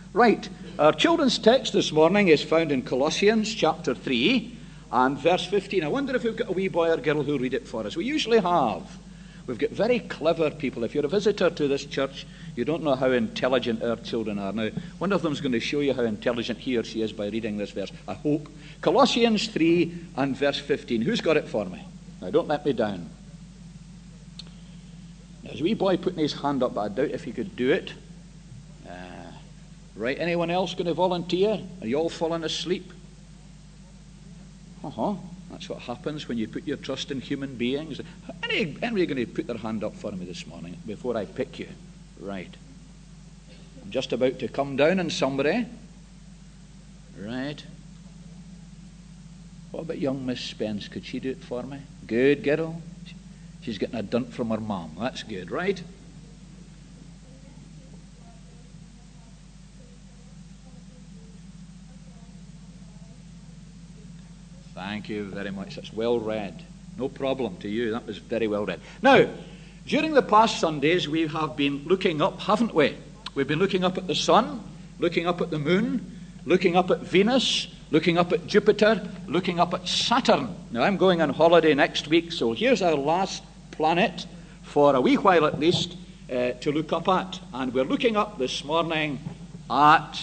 Right, our children's text this morning is found in Colossians chapter 3 and verse 15. I wonder if we've got a wee boy or girl who'll read it for us. We usually have. We've got very clever people. If you're a visitor to this church, you don't know how intelligent our children are. Now, one of them's going to show you how intelligent he or she is by reading this verse, I hope. Colossians 3 and verse 15. Who's got it for me? Now, don't let me down. There's a wee boy putting his hand up, but I doubt if he could do it. Right, anyone else going to volunteer? Are you all falling asleep? That's what happens when you put your trust in human beings. Anybody going to put their hand up for me this morning before I pick you? Right. I'm just about to come down on somebody. Right. What about young Miss Spence? Could she do it for me? Good girl. She's getting a dunt from her mum. That's good, right? Thank you very much. That's well read. No problem to you. That was very well read. Now, during the past Sundays, we have been looking up, haven't we? We've been looking up at the sun, looking up at the moon, looking up at Venus, looking up at Jupiter, looking up at Saturn. Now, I'm going on holiday next week, so here's our last planet for a wee while at least to look up at. And we're looking up this morning at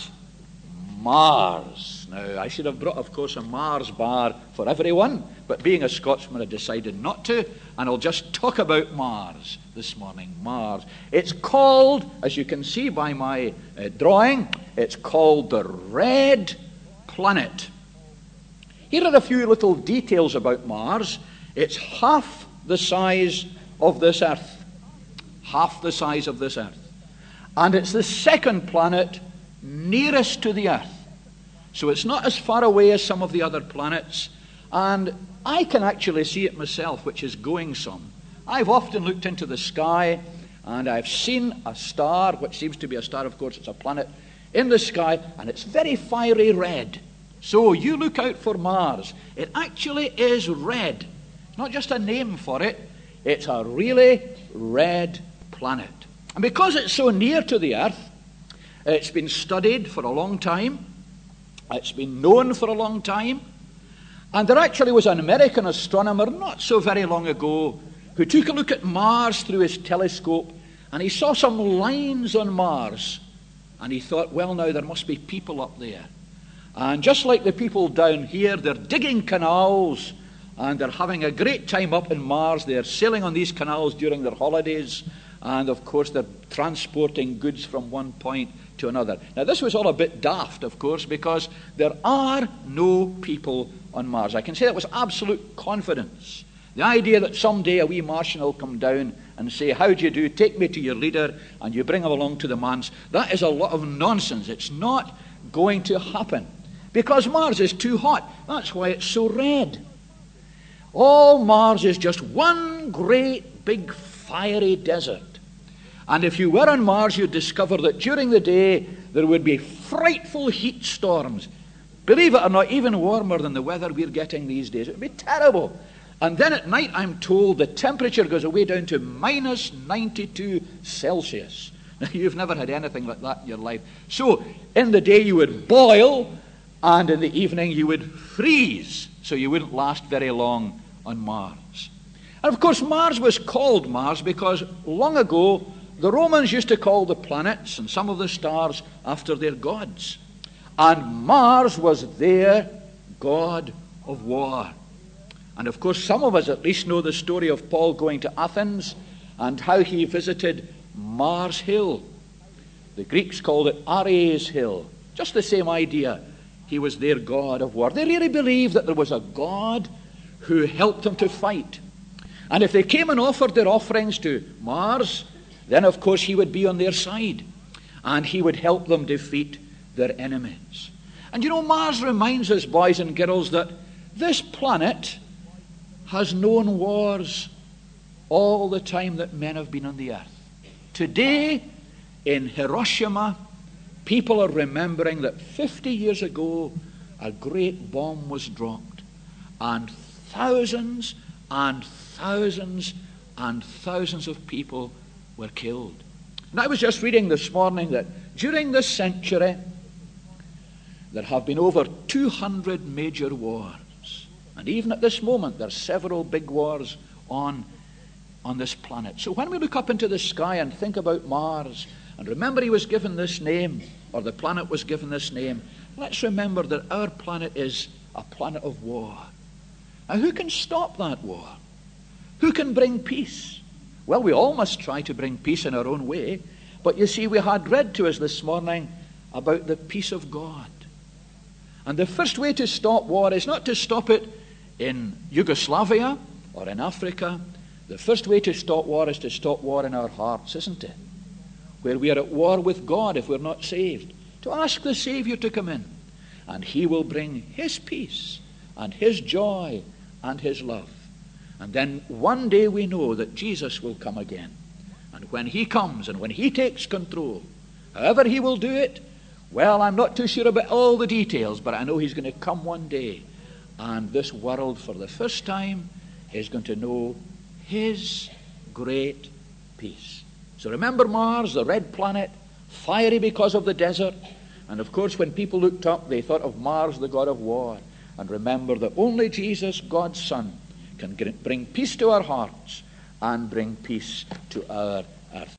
Mars. Now, I should have brought, of course, a Mars bar for everyone, but being a Scotsman, I decided not to, and I'll just talk about Mars this morning. Mars. It's called, as you can see by my drawing, it's called the Red Planet. Here are a few little details about Mars. It's half the size of this Earth. Half the size of this Earth. And it's the second planet nearest to the Earth. So it's not as far away as some of the other planets. And I can actually see it myself, which is going some. I've often looked into the sky, and I've seen a star, which seems to be a star, of course, it's a planet, in the sky, and it's very fiery red. So you look out for Mars. It actually is red. It's not just a name for it. It's a really red planet. And because it's so near to the Earth, it's been studied for a long time. It's been known for a long time. And there actually was an American astronomer not so very long ago who took a look at Mars through his telescope, and he saw some lines on Mars. And he thought, well, now there must be people up there. And just like the people down here, they're digging canals, and they're having a great time up in Mars. They're sailing on these canals during their holidays. And, of course, they're transporting goods from one point to another. Now, this was all a bit daft, of course, because there are no people on Mars. I can say that with absolute confidence. The idea that someday a wee Martian will come down and say, how do you do? Take me to your leader, and you bring him along to the manse. That is a lot of nonsense. It's not going to happen. Because Mars is too hot. That's why it's so red. All Mars is just one great big fiery desert. And if you were on Mars, you'd discover that during the day there would be frightful heat storms. Believe it or not, even warmer than the weather we're getting these days. It would be terrible. And then at night, I'm told, the temperature goes away down to minus 92 Celsius. Now, you've never had anything like that in your life. So, in the day you would boil, and in the evening you would freeze. So you wouldn't last very long on Mars. And of course, Mars was called Mars because long ago, the Romans used to call the planets and some of the stars after their gods. And Mars was their god of war. And of course, some of us at least know the story of Paul going to Athens and how he visited Mars Hill. The Greeks called it Ares Hill. Just the same idea. He was their god of war. They really believed that there was a god who helped them to fight. And if they came and offered their offerings to Mars, then of course he would be on their side. And he would help them defeat their enemies. And you know, Mars reminds us, boys and girls, that this planet has known wars all the time that men have been on the earth. Today, in Hiroshima, people are remembering that 50 years ago, a great bomb was dropped. And thousands and thousands and thousands of people were killed. And I was just reading this morning that during this century, there have been over 200 major wars. And even at this moment, there are several big wars on this planet. So when we look up into the sky and think about Mars, and remember he was given this name, or the planet was given this name, let's remember that our planet is a planet of war. Now, who can stop that war? Who can bring peace? Well, we all must try to bring peace in our own way. But you see, we had read to us this morning about the peace of God. And the first way to stop war is not to stop it in Yugoslavia or in Africa. The first way to stop war is to stop war in our hearts, isn't it? Where we are at war with God if we're not saved. To ask the Savior to come in. And he will bring his peace and his joy and his love. And then one day we know that Jesus will come again. And when he comes and when he takes control, however he will do it, well, I'm not too sure about all the details, but I know he's going to come one day. And this world, for the first time, is going to know his great peace. So remember Mars, the red planet, fiery because of the desert. And of course, when people looked up, they thought of Mars, the god of war. And remember that only Jesus, God's Son, can bring peace to our hearts and bring peace to our earth.